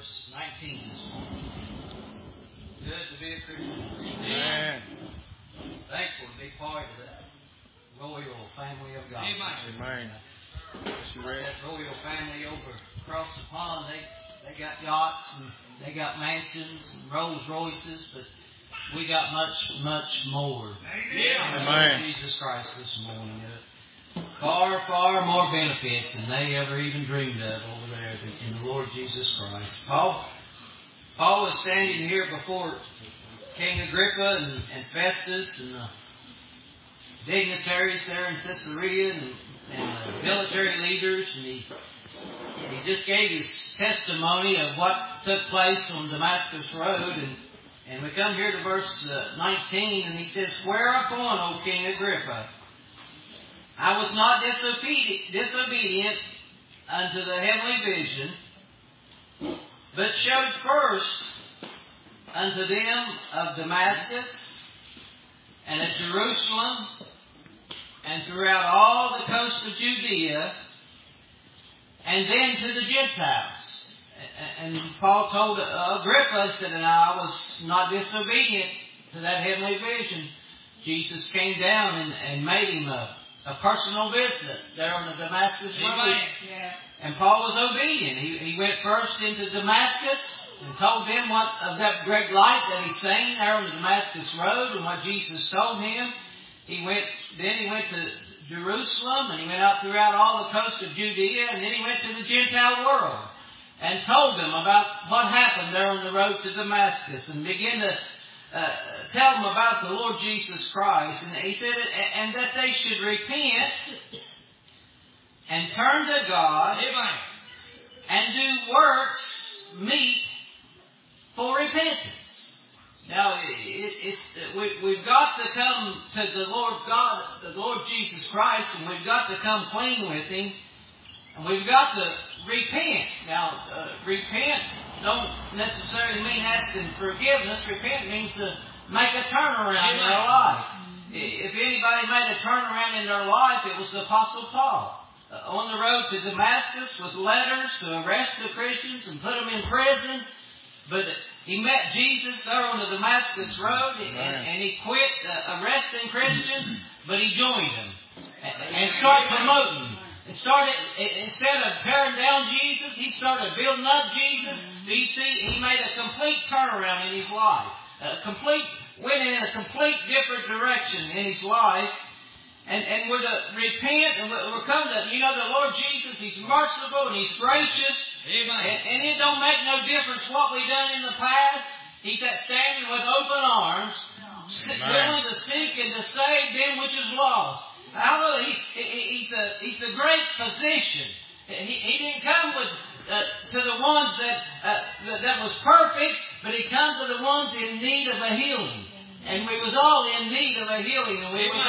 verse 19 this morning. Good to be a Christian. Amen. Thankful to be part of that royal family of God. Amen. That royal family over across the pond, they got yachts and they got mansions and Rolls Royces, but we got much, much more. Amen. Jesus Christ this morning. Far, far more benefits than they ever even dreamed of over there in the Lord Jesus Christ. Paul was standing here before King Agrippa and Festus and the dignitaries there in Caesarea and the military leaders, and he just gave his testimony of what took place on Damascus Road, and we come here to verse 19, and he says, "Whereupon, O King Agrippa, I was not disobedient unto the heavenly vision, but showed first unto them of Damascus, and at Jerusalem, and throughout all the coast of Judea, and then to the Gentiles." And Paul told Agrippa, said, "And I was not disobedient to that heavenly vision." Jesus came down and made him a personal visit there on the Damascus Road. Yeah. And Paul was obedient. He went first into Damascus and told them what of that great light that he seen there on the Damascus Road and what Jesus told him. He went to Jerusalem, and he went out throughout all the coast of Judea, and then he went to the Gentile world and told them about what happened there on the road to Damascus, and began to tell them about the Lord Jesus Christ. And he said, and that they should repent and turn to God. Amen. And do works meet for repentance. Now, we've got to come to the Lord God, the Lord Jesus Christ, and we've got to come clean with Him, and we've got to repent. Now, repent don't necessarily mean asking forgiveness. Repent means to make a turnaround in their life. If anybody made a turnaround in their life, it was the Apostle Paul. On the road to Damascus with letters to arrest the Christians and put them in prison. But he met Jesus there on the Damascus Road, and he quit arresting Christians, but he joined them and started promoting them. Instead of tearing down Jesus, he started building up Jesus. You see, he made a complete turnaround in his life. Went in a complete different direction in his life. And we're to repent, and we're coming to, the Lord Jesus, He's merciful and He's gracious. Amen. And it don't make no difference what we've done in the past. He's that standing with open arms, willing to seek and to save them which is lost. Hallelujah. He's the great physician. He didn't come to the ones that was perfect, but He come to the ones in need of a healing. And we was all in need of a healing, and we was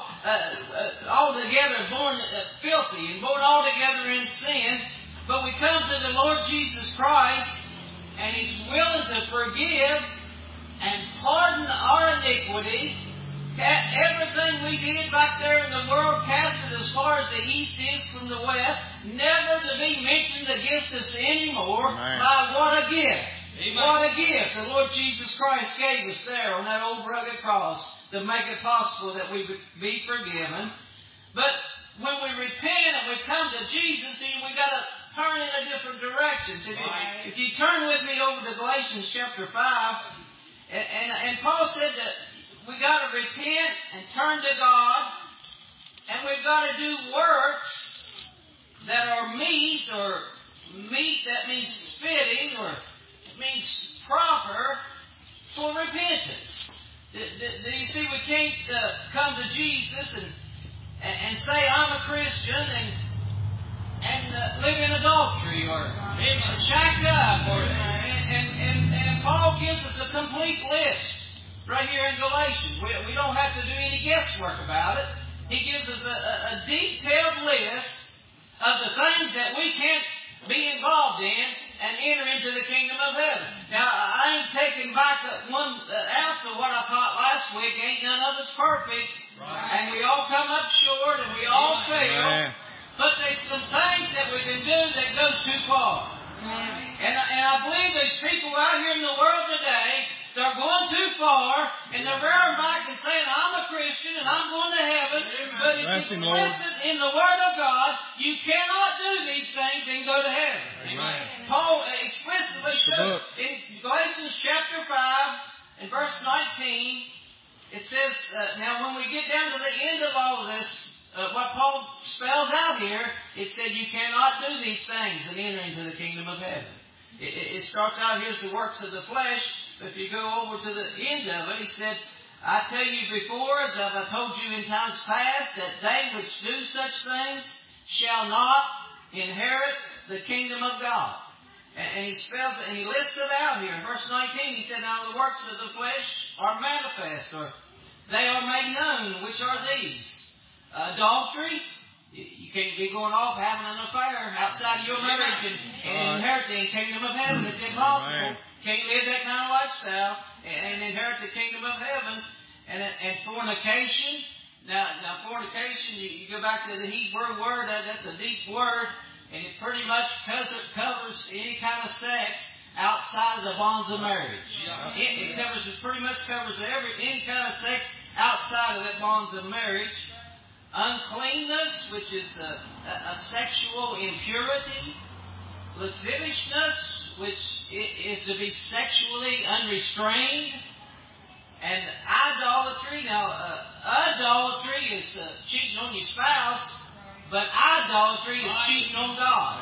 all together born filthy and born all together in sin. But we come to the Lord Jesus Christ, and He's willing to forgive and pardon our iniquity. Everything we did back there in the world, cast it as far as the east is from the west, never to be mentioned against us anymore. Amen. By what a gift! Amen. What a gift the Lord Jesus Christ gave us there on that old rugged cross to make it possible that we would be forgiven. But when we repent and we come to Jesus, we got to turn in a different direction. So if you turn with me over to Galatians chapter 5, and Paul said that we got to repent and turn to God, and we've got to do works that are meet that means fitting, or means proper for repentance. Do you see, we can't come to Jesus and say I'm a Christian and live in adultery or shack up, and Paul gives us a complete list right here in Galatians. We don't have to do any guesswork about it. He gives us a detailed list of the things that we can't be involved in and enter into the kingdom of heaven. Now, I ain't taking back 1 ounce of what I taught last week. Ain't none of us perfect. Right. And we all come up short and we all fail. Amen. But there's some things that we can do that goes too far. And I believe there's people out here in the world today that are going too far, and they're rearing back and saying, I'm a Christian and I'm going to heaven. But if it's explicit in the Word of God, you cannot do these things and go to heaven. Amen. Paul explicitly shows in Galatians chapter 5 and verse 19, it says, now when we get down to the end of all of this, what Paul spells out here, it said you cannot do these things and enter into the kingdom of heaven. It starts out, here's the works of the flesh, but if you go over to the end of it, he said, I tell you before, as I've told you in times past, that they which do such things shall not inherit the kingdom of God. And he spells it, and he lists it out here. In verse 19, he said, now the works of the flesh are manifest, or they are made known, which are these. Adultery. You can't be going off having an affair outside of your marriage and inherit the kingdom of heaven. It's impossible. Can't live that kind of lifestyle and inherit the kingdom of heaven. And fornication. Now fornication, you go back to the Hebrew word, that's a deep word, and it pretty much covers any kind of sex outside of the bonds of marriage. It pretty much covers any kind of sex outside of that bonds of marriage. Uncleanness, which is a sexual impurity. Lasciviousness, which is to be sexually unrestrained. And idolatry. Now, idolatry is cheating on your spouse, but idolatry is cheating on God.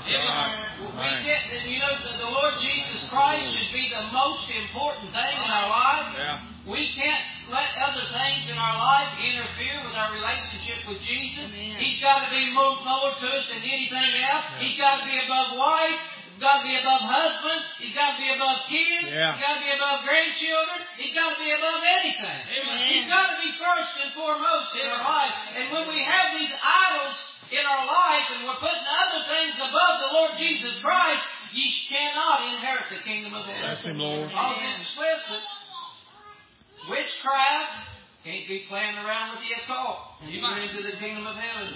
The Lord Jesus Christ should be the most important thing in our life. Yeah. We can't let other things in our life interfere with our relationship with Jesus. Amen. He's got to be more to us than anything else. He's got to be above wife. He's got to be above husband. He's got to be above kids. Yeah. He's got to be above grandchildren. He's got to be above anything. Amen. He's got to be first and foremost in our life. And when we have these idols in our life and we're putting other things above the Lord Jesus Christ, ye cannot inherit the kingdom of heaven. Bless him, Lord. All this explicit. Witchcraft, can't be playing around with the occult. And you get into the kingdom of heaven.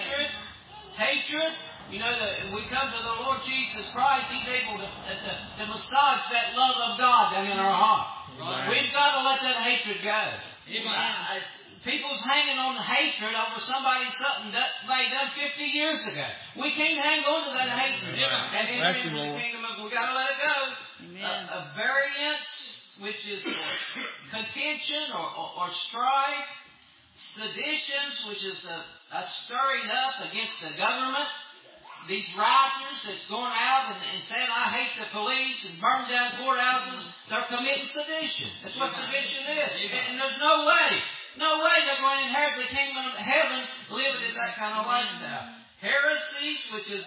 Hatred. You know, we come to the Lord Jesus Christ, He's able to massage that love of God down in our heart. Right. We've got to let that hatred go. People's hanging on hatred over something that they done 50 years ago. We can't hang on to that hatred. And in the kingdom of, we've got to let it go. A variance, which is contention or strife. Seditions, which is a stirring up against the government. These rioters that's going out and saying, I hate the police and burn down courthouses, they're committing sedition. That's what sedition is. And there's no way they're going to inherit the kingdom of heaven living in that kind of lifestyle. Heresies, which is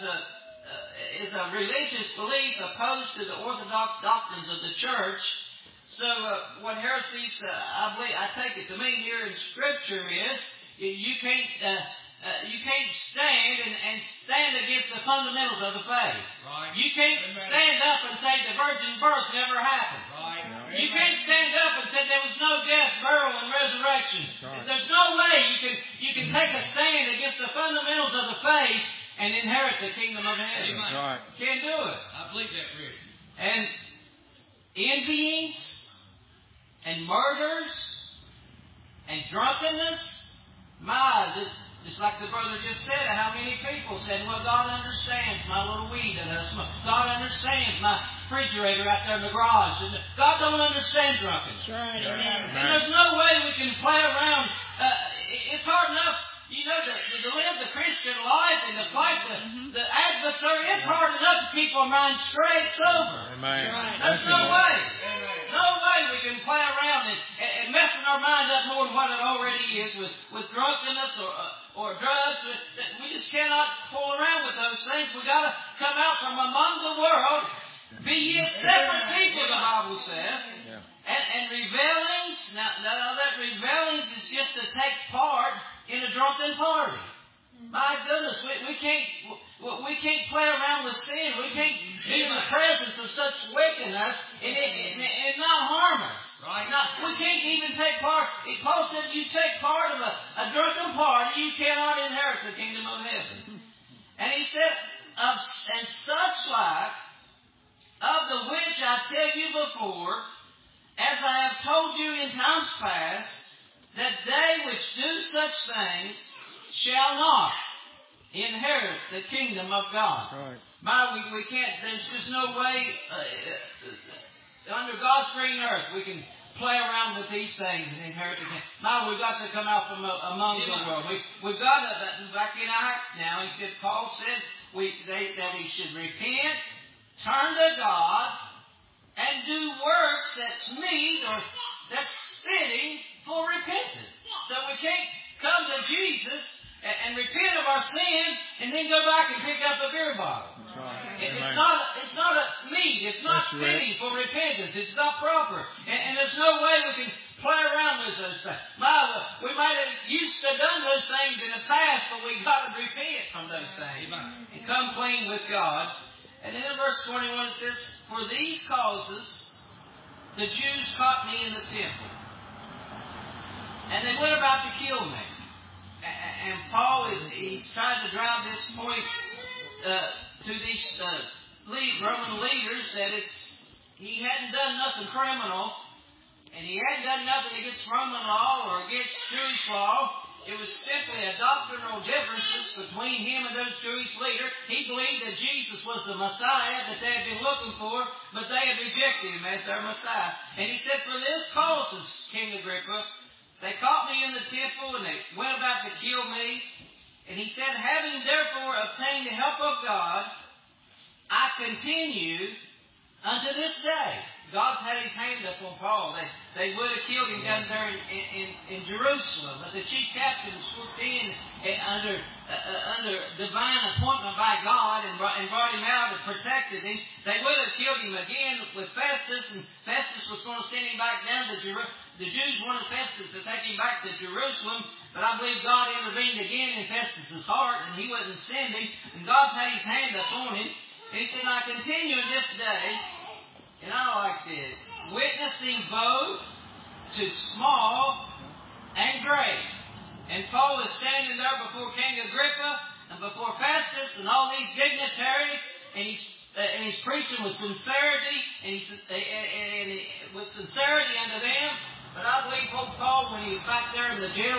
a religious belief opposed to the orthodox doctrines of the church. So what heresies, I take it to mean here in Scripture is you can't stand and stand against the fundamentals of the faith. Right. You can't stand up and say the virgin birth never happened. Right. You can't stand up and say there was no death, burial, and resurrection. Right. There's no way you can take a stand against the fundamentals of the faith and inherit the kingdom of heaven. Right. You can't do it. I believe that, Chris. And envyings and murders and drunkenness. Just like the brother just said, how many people said, well, God understands my little weed that I smoke. God understands my refrigerator out there in the garage. God don't understand drunkenness. Right. And there's no way we can play around. It's hard enough, to live the Christian life and to fight the adversary. It's hard enough to keep our mind straight sober. Amen. There's no way. No way we can play around and messing our mind up more than what it already is with drunkenness or drugs. We just cannot fool around with those things. We've got to come out from among the world. Be ye separate people, the Bible says. And revelings. Now that revelings is just to take part in a drunken party. My goodness, we can't play around with sin. We can't be in the presence of such wickedness and not harm us. Right? Now, we can't even take part. Paul said, if you take part of a drunken party, you cannot inherit the kingdom of heaven. And he said, and such like, of the which I tell you before, as I have told you in times past, that they which do such things shall not inherit the kingdom of God. Right. We can't, there's just no way, under God's green earth, we can play around with these things and inherit the kingdom. We've got to come out from among the world. We've got to, back in Acts now, he said, Paul said that he should repent, turn to God, and do works that's meet or that's fitting for repentance. So we can't come to Jesus and repent of our sins and then go back and pick up a beer bottle. Right. It's not a meet. It's not fitting for repentance. It's not proper. And there's no way we can play around with those things. We might have used to done those things in the past, but we've got to repent from those things and come clean with God. And then in verse 21 it says, for these causes the Jews caught me in the temple, and they went about to kill me. And Paul, he's trying to drive this point to these Roman leaders that he hadn't done nothing criminal, and he hadn't done nothing against Roman law or against Jewish law. It was simply a doctrinal differences between him and those Jewish leaders. He believed that Jesus was the Messiah that they had been looking for, but they had rejected him as their Messiah. And he said, for this causes, King Agrippa, they caught me in the temple and they went about to kill me. And he said, having therefore obtained the help of God, I continue unto this day. God's had his hand up on Paul. They would have killed him down there in Jerusalem, but the chief captain swooped in under divine appointment by God and brought him out and protected him. They would have killed him again with Festus, and Festus was going to send him back down to Jerusalem. The Jews wanted Festus to take him back to Jerusalem, but I believe God intervened again in Festus' heart, and he wouldn't send him, and God's had his hand up on him. And he said, I continue in this day, and I like this, witnessing both to small and great. And Paul is standing there before King Agrippa and before Festus and all these dignitaries, and he's preaching with sincerity, and with sincerity unto them. But I believe Paul, when he was back there in the jail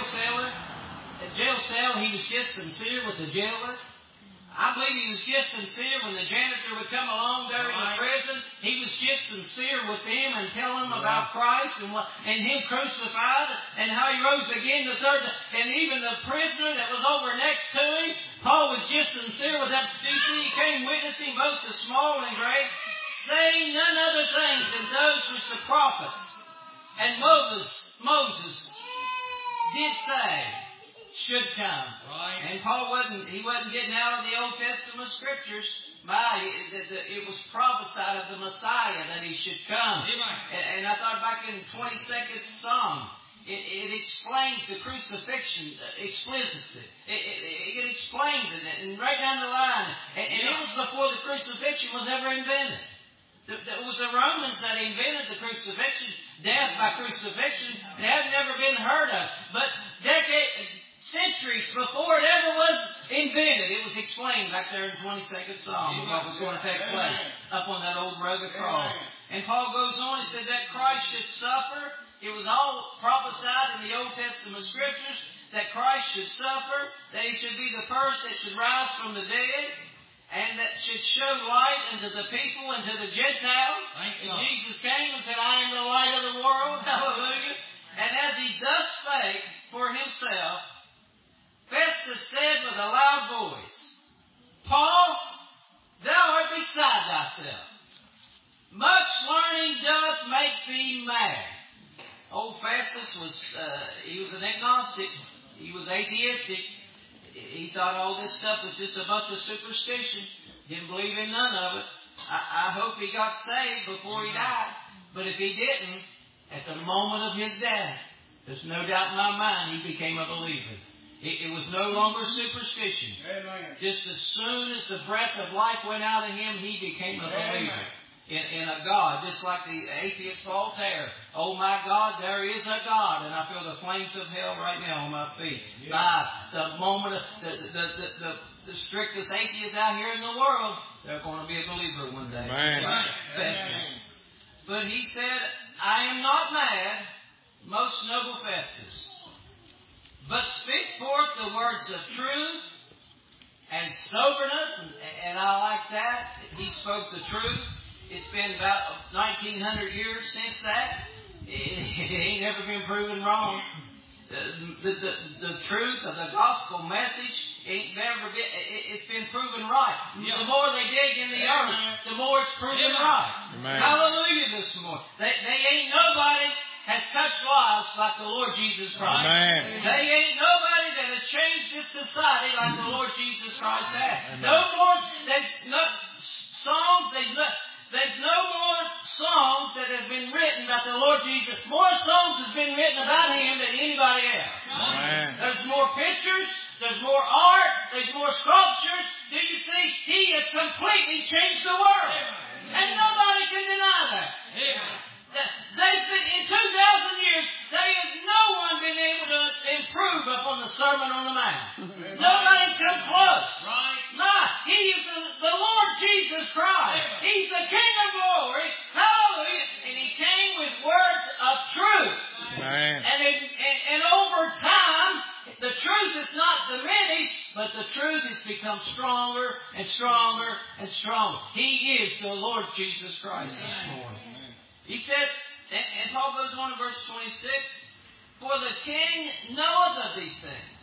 cell, he was just sincere with the jailer. I believe he was just sincere when the janitor would come along there in the prison. He was just sincere with them and tell them about Christ and him crucified and how he rose again the third day. And even the prisoner that was over next to him, Paul was just sincere with them. You see, he came witnessing both the small and great, saying none other things than those which the prophets and Moses did say should come. Right. And Paul wasn't getting out of the Old Testament scriptures. It was prophesied of the Messiah that he should come. And I thought back in 22nd Psalm, it explains the crucifixion explicitly. It explains it, and right down the line. And it was before the crucifixion was ever invented. It was the Romans that invented the crucifixion, death by crucifixion. It had never been heard of. But centuries before it ever was invented, it was explained back there in 22nd Psalm of what was going to take place up on that old rugged cross. And Paul goes on and said that Christ should suffer. It was all prophesied in the Old Testament scriptures that Christ should suffer, that he should be the first that should rise from the dead, and that should show light unto the people and to the Gentiles. And Jesus came and said, I am the light of the world. Hallelujah. And as he thus spake for himself, Festus said with a loud voice, Paul, thou art beside thyself. Much learning doth make thee mad. Old Festus he was an agnostic. He was atheistic. He thought all this stuff was just a bunch of superstition. Didn't believe in none of it. I hope he got saved before he died. But if he didn't, at the moment of his death, there's no doubt in my mind he became a believer. It was no longer superstition. Amen. Just as soon as the breath of life went out of him, he became a believer in a God. Just like the atheist Voltaire. Oh my God, there is a God. And I feel the flames of hell right now on my feet. Yeah. The moment of the strictest atheists out here in the world, they're going to be a believer one day. Amen. But he said, I am not mad, most noble Festus, but speak forth the words of truth and soberness, and I like that. He spoke the truth. It's been about 1900 years since that. It ain't never been proven wrong. The truth of the gospel message it's been proven right. Yeah. The more they dig in the earth, the more it's proven right. Amen. Hallelujah this morning. They ain't nobody has touched lives like the Lord Jesus Christ. Amen. They ain't nobody that has changed this society like the Lord Jesus Christ has. Amen. No more, there's no songs, there's no more songs that have been written about the Lord Jesus. More songs has been written about Him than anybody else. Amen. There's more pictures. There's more art. There's more sculptures. Do you see? He has completely changed the world. And nobody can deny that. In 2,000 years, no one been able to improve upon the Sermon on the Mount. Nobody's come close. Right? Not. He is the Lord Jesus Christ. He's the King of glory. Hallelujah. And He came with words of truth. Amen. And over time, the truth is not diminished, but the truth has become stronger and stronger and stronger. He is the Lord Jesus Christ this morning. He said, and Paul goes on in verse 26, for the king knoweth of these things.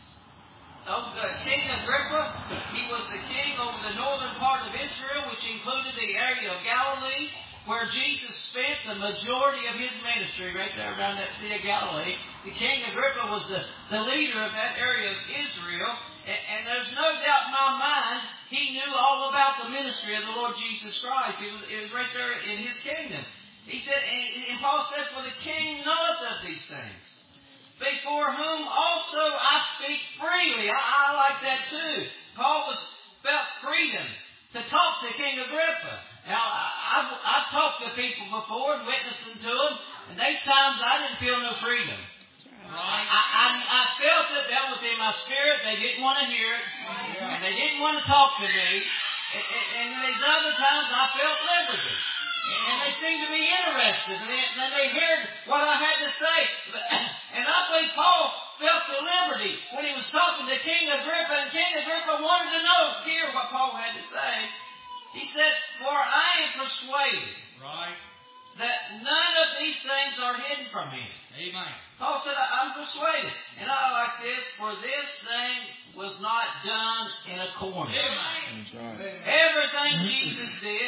King Agrippa, he was the king over the northern part of Israel, which included the area of Galilee, where Jesus spent the majority of His ministry, right there around that Sea of Galilee. The King Agrippa was the leader of that area of Israel, and there's no doubt in my mind he knew all about the ministry of the Lord Jesus Christ. It was right there in His kingdom. He said, and Paul said, for the king knoweth of these things, before whom also I speak freely. I like that too. Paul felt freedom to talk to King Agrippa. Now, I've talked to people before and witnessing to them, and there's times I didn't feel no freedom. Right. I felt it, that was in my spirit. They didn't want to hear it, and they didn't want to talk to me. And there's other times I felt liberty. And they seemed to be interested. And then they heard what I had to say. And I believe Paul felt the liberty when he was talking to King Agrippa. And King Agrippa wanted to hear what Paul had to say. He said, for I am persuaded that none of these things are hidden from him. Amen. Paul said, I'm persuaded. And I like this, for this thing was not done in a corner. Amen. Everything Jesus did,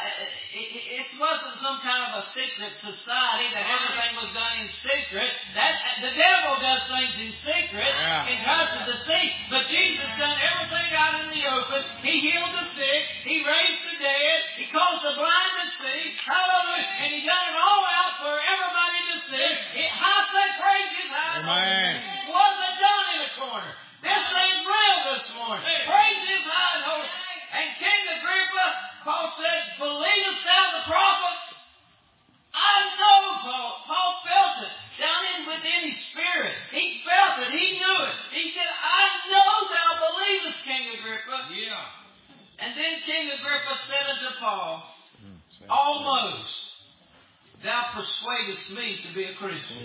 it wasn't some kind of a secret society that everything was done in secret. The devil does things in secret and tries to deceive. But Jesus done everything out in the open. He healed the sick. He raised the dead. He caused the blind to see. Hallelujah. And He done it all out for everybody to see. I say praise His high. Amen. It wasn't done in a corner. This thing's real this morning. Praise His high and holy. And King Agrippa, Paul said, believest thou the prophets? I know Paul felt it down within his spirit. He felt it. He knew it. He said, I know thou believest, King Agrippa. Yeah. And then King Agrippa said unto Paul, almost thou persuadest me to be a Christian.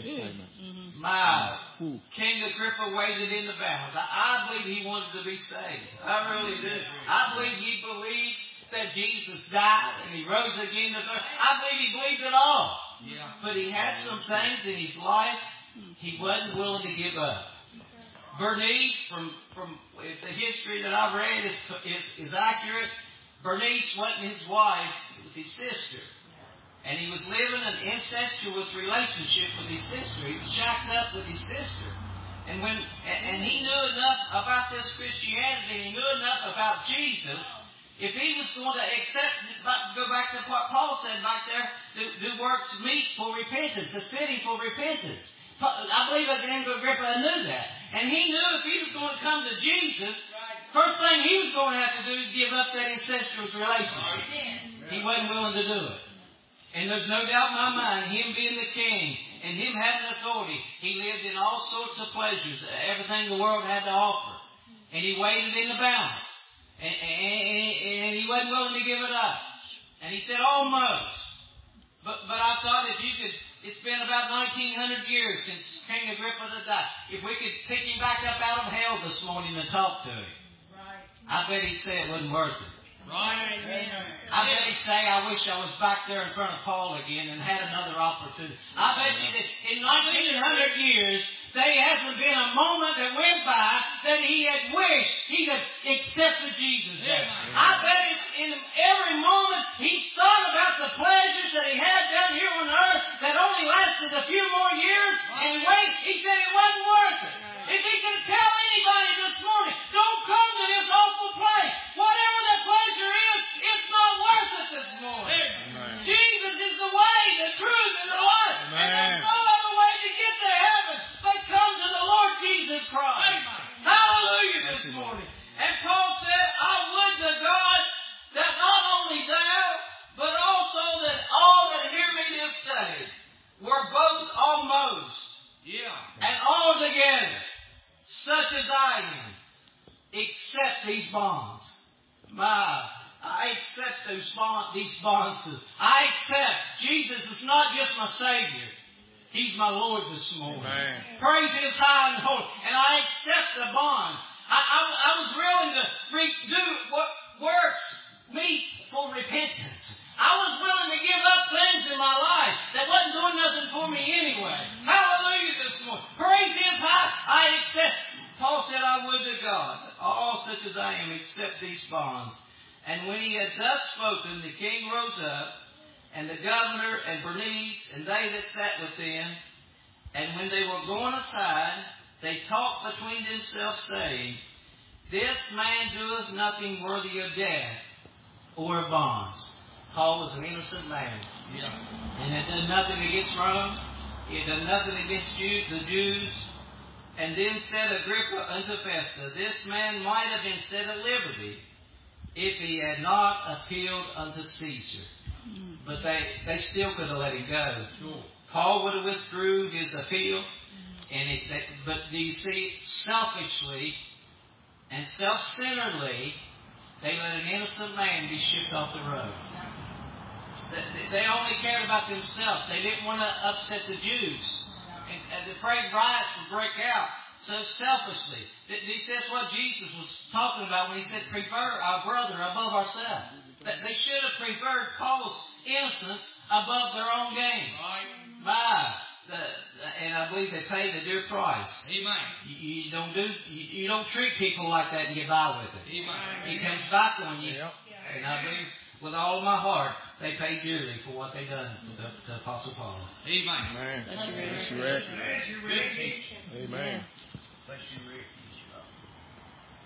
My King Agrippa waited in the balance. I believe he wanted to be saved. I really do. I believe he believed that Jesus died and He rose again the third. I believe he believed it all. Yeah. But he had some things in his life he wasn't willing to give up. Bernice, from the history that I've read is accurate. Bernice wasn't his wife, it was his sister. And he was living an incestuous relationship with his sister. He was shacked up with his sister. And he knew enough about this Christianity, he knew enough about Jesus. If he was going to go back to what Paul said back there, do works meet for repentance, the fitting for repentance. I believe that King Agrippa knew that. And he knew if he was going to come to Jesus, first thing he was going to have to do is give up that incestuous relationship. He wasn't willing to do it. And there's no doubt in my mind, him being the king and him having authority, he lived in all sorts of pleasures, everything the world had to offer. And he waited in the balance. And he wasn't willing to give it up. And he said, almost. But I thought if you could, it's been about 1900 years since King Agrippa died. If we could pick him back up out of hell this morning and talk to him, I bet he'd say it wasn't worth it. Right. I bet he'd say, I wish I was back there in front of Paul again and had another opportunity. I bet you that in 1900 years, there hasn't been a moment that went by that he had wished he had accepted Jesus there. I bet in every moment he's thought about the pleasures that he had down here on earth that only lasted a few more years. And he said it wasn't worth it. If he could tell anybody this morning, don't come to this awful place. Whatever the pleasure is, it's not worth it this morning. Amen. Jesus is the way, the truth, and the life. Amen. And there's no other way to get to heaven but come to the Lord Jesus Christ. Amen. Hallelujah this morning. And Paul said, I would to God that not only thou, but also that all that hear me this day were both almost and altogether such as I am, accept these bonds. I accept these bonds. I accept Jesus is not just my Savior. He's my Lord this morning. Amen. Praise His high and holy. And I accept the bonds. I was willing to do what works me for repentance. I was willing to give up things in my life that wasn't doing nothing for me anyway. Hallelujah this morning. Praise His high. I accept. Paul said, I would to God, that all such as I am, accept these bonds. And when he had thus spoken, the king rose up, and the governor, and Bernice, and they that sat with them. And when they were going aside, they talked between themselves, saying, This man doeth nothing worthy of death or of bonds. Paul was an innocent man. Yeah. And it done nothing against Rome. It done nothing against the Jews. And then said Agrippa unto Festus, This man might have been set at liberty if he had not appealed unto Caesar. But they still could have let him go. Sure. Paul would have withdrew his appeal. But do you see, selfishly and self-centeredly, they let an innocent man be shipped off the road. They only cared about themselves. They didn't want to upset the Jews. And the prayed riots would break out so selfishly. He says what Jesus was talking about when he said, prefer our brother above ourselves. They should have preferred Paul's innocence above their own gain. And I believe they paid a dear price. Amen. You don't treat people like that and get by with it. Amen. It comes back on you. Yep. And I believe with all of my heart, they paid dearly for what they done to Apostle Paul. Amen. Amen. That's correct. Amen. Bless you, Rick.